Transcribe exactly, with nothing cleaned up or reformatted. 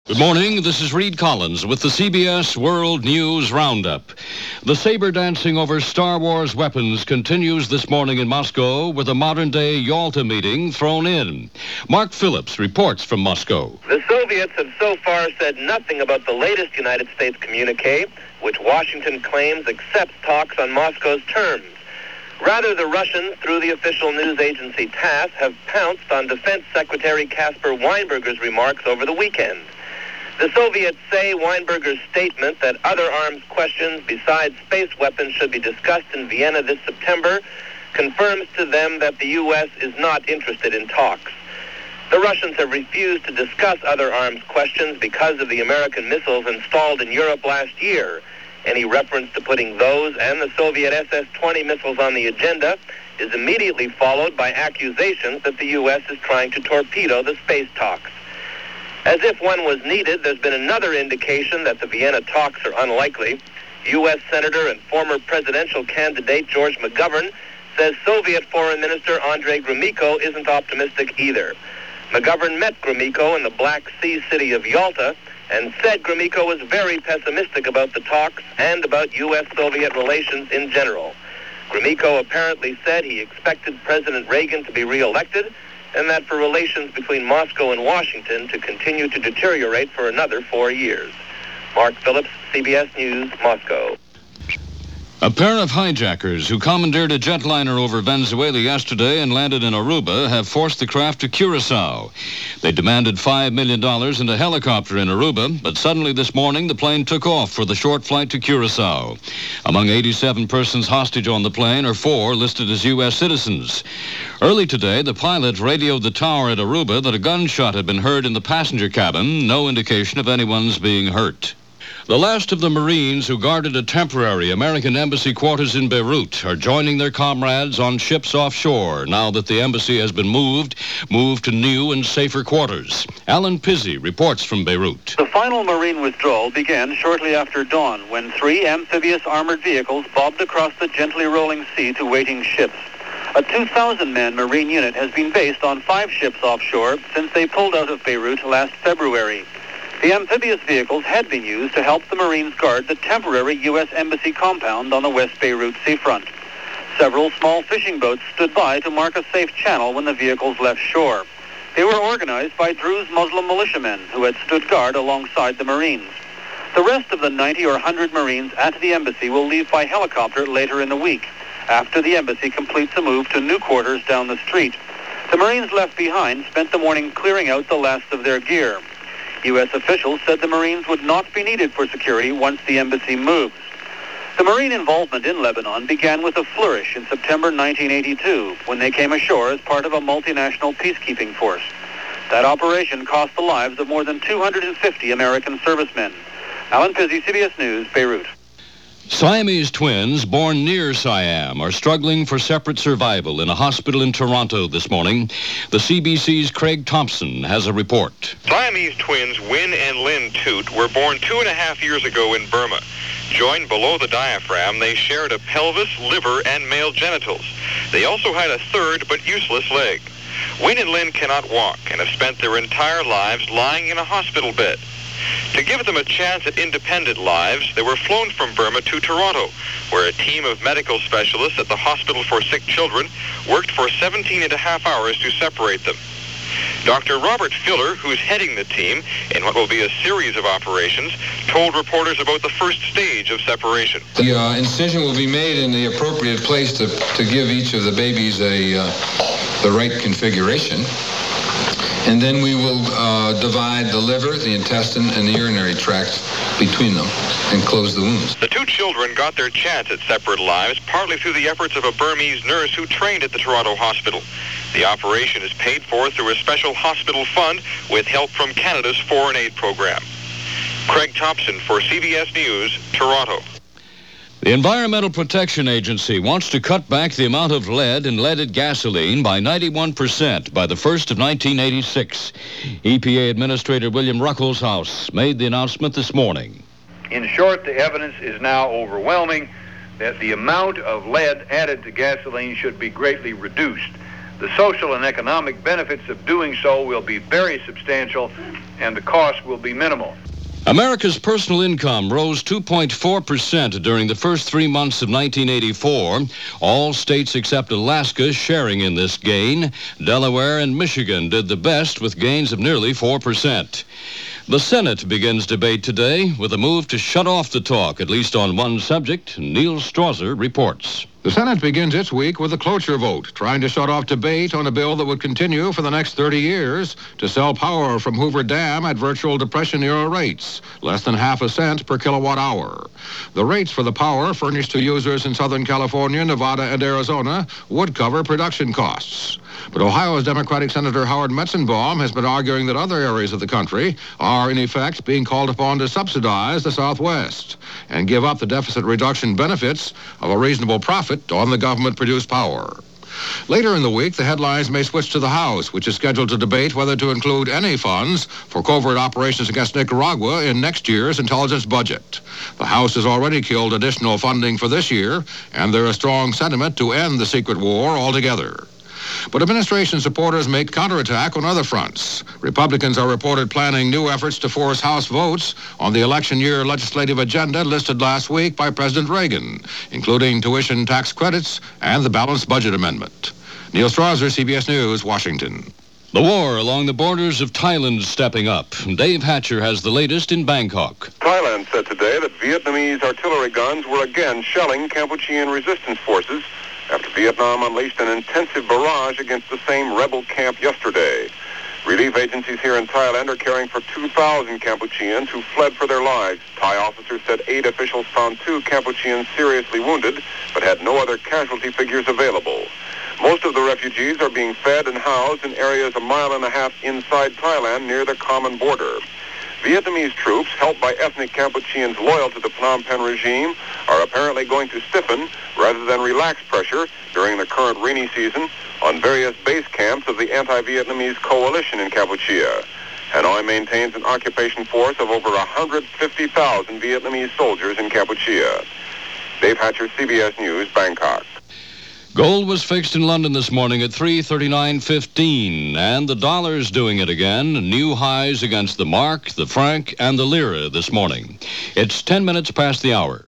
Good morning, this is Reed Collins with the C B S World News Roundup. The saber dancing over Star Wars weapons continues this morning in Moscow with a modern-day Yalta meeting thrown in. Mark Phillips reports from Moscow. The Soviets have so far said nothing about the latest United States communique, which Washington claims accepts talks on Moscow's terms. Rather, the Russians, through the official news agency TASS, have pounced on Defense Secretary Caspar Weinberger's remarks over the weekend. The Soviets say Weinberger's statement that other arms questions besides space weapons should be discussed in Vienna this September confirms to them that the U S is not interested in talks. The Russians have refused to discuss other arms questions because of the American missiles installed in Europe last year. Any reference to putting those and the Soviet S S twenty missiles on the agenda is immediately followed by accusations that the U S is trying to torpedo the space talks. As if one was needed, there's been another indication that the Vienna talks are unlikely. U S Senator and former presidential candidate George McGovern says Soviet Foreign Minister Andrei Gromyko isn't optimistic either. McGovern met Gromyko in the Black Sea city of Yalta and said Gromyko was very pessimistic about the talks and about U S Soviet relations in general. Gromyko apparently said he expected President Reagan to be re-elected and that for relations between Moscow and Washington to continue to deteriorate for another four years. Mark Phillips, C B S News, Moscow. A pair of hijackers who commandeered a jetliner over Venezuela yesterday and landed in Aruba have forced the craft to Curacao. They demanded five million dollars and a helicopter in Aruba, but suddenly this morning the plane took off for the short flight to Curacao. Among eighty-seven persons hostage on the plane are four listed as U S citizens. Early today, the pilot radioed the tower at Aruba that a gunshot had been heard in the passenger cabin, no indication of anyone's being hurt. The last of the Marines who guarded a temporary American embassy quarters in Beirut are joining their comrades on ships offshore now that the embassy has been moved, moved to new and safer quarters. Alan Pizzi reports from Beirut. The final Marine withdrawal began shortly after dawn when three amphibious armored vehicles bobbed across the gently rolling sea to waiting ships. A two thousand man Marine unit has been based on five ships offshore since they pulled out of Beirut last February. The amphibious vehicles had been used to help the Marines guard the temporary U S Embassy compound on the West Beirut seafront. Several small fishing boats stood by to mark a safe channel when the vehicles left shore. They were organized by Druze Muslim militiamen who had stood guard alongside the Marines. The rest of the ninety or one hundred Marines at the embassy will leave by helicopter later in the week, after the embassy completes a move to new quarters down the street. The Marines left behind spent the morning clearing out the last of their gear. U S officials said the Marines would not be needed for security once the embassy moves. The Marine involvement in Lebanon began with a flourish in September nineteen eighty-two, when they came ashore as part of a multinational peacekeeping force. That operation cost the lives of more than two hundred fifty American servicemen. Alan Pizzi, C B S News, Beirut. Siamese twins born near Siam are struggling for separate survival in a hospital in Toronto this morning. The C B C's Craig Thompson has a report. Siamese twins Win and Lin Toot were born two and a half years ago in Burma. Joined below the diaphragm, they shared a pelvis, liver, and male genitals. They also had a third but useless leg. Win and Lin cannot walk and have spent their entire lives lying in a hospital bed. To give them a chance at independent lives, they were flown from Burma to Toronto, where a team of medical specialists at the Hospital for Sick Children worked for seventeen and a half hours to separate them. Doctor Robert Filler, who's heading the team in what will be a series of operations, told reporters about the first stage of separation. The uh, incision will be made in the appropriate place to, to give each of the babies a uh, the right configuration. And then we will uh, divide the liver, the intestine, and the urinary tract between them and close the wounds. The two children got their chance at separate lives partly through the efforts of a Burmese nurse who trained at the Toronto Hospital. The operation is paid for through a special hospital fund with help from Canada's Foreign Aid Program. Craig Thompson for C B S News, Toronto. The Environmental Protection Agency wants to cut back the amount of lead in leaded gasoline by ninety-one percent by the first of nineteen eighty-six. E P A Administrator William Ruckelshaus made the announcement this morning. In short, the evidence is now overwhelming that the amount of lead added to gasoline should be greatly reduced. The social and economic benefits of doing so will be very substantial, and the cost will be minimal. America's personal income rose two point four percent during the first three months of nineteen eighty-four. All states except Alaska sharing in this gain. Delaware and Michigan did the best with gains of nearly four percent. The Senate begins debate today with a move to shut off the talk, at least on one subject. Neil Strasser reports. The Senate begins its week with a cloture vote, trying to shut off debate on a bill that would continue for the next thirty years to sell power from Hoover Dam at virtual Depression-era rates, less than half a cent per kilowatt hour. The rates for the power furnished to users in Southern California, Nevada, and Arizona would cover production costs. But Ohio's Democratic Senator Howard Metzenbaum has been arguing that other areas of the country are, in effect, being called upon to subsidize the Southwest and give up the deficit reduction benefits of a reasonable profit on the government-produced power. Later in the week, the headlines may switch to the House, which is scheduled to debate whether to include any funds for covert operations against Nicaragua in next year's intelligence budget. The House has already killed additional funding for this year, and there is strong sentiment to end the secret war altogether. But administration supporters make counterattack on other fronts. Republicans are reported planning new efforts to force House votes on the election year legislative agenda listed last week by President Reagan, including tuition tax credits and the balanced budget amendment. Neil Strasser, C B S News, Washington. The war along the borders of Thailand stepping up. Dave Hatcher has the latest in Bangkok. Thailand said today that Vietnamese artillery guns were again shelling Kampuchean resistance forces after Vietnam unleashed an intensive barrage against the same rebel camp yesterday. Relief agencies here in Thailand are caring for two thousand Kampucheans who fled for their lives. Thai officers said eight officials found two Kampucheans seriously wounded, but had no other casualty figures available. Most of the refugees are being fed and housed in areas a mile and a half inside Thailand near the common border. Vietnamese troops, helped by ethnic Kampucheans loyal to the Phnom Penh regime, are apparently going to stiffen rather than relax pressure during the current rainy season on various base camps of the anti-Vietnamese coalition in Kampuchea. Hanoi maintains an occupation force of over one hundred fifty thousand Vietnamese soldiers in Kampuchea. Dave Hatcher, C B S News, Bangkok. Gold was fixed in London this morning at three thirty-nine fifteen, and the dollar's doing it again. New highs against the mark, the franc, and the lira this morning. It's ten minutes past the hour.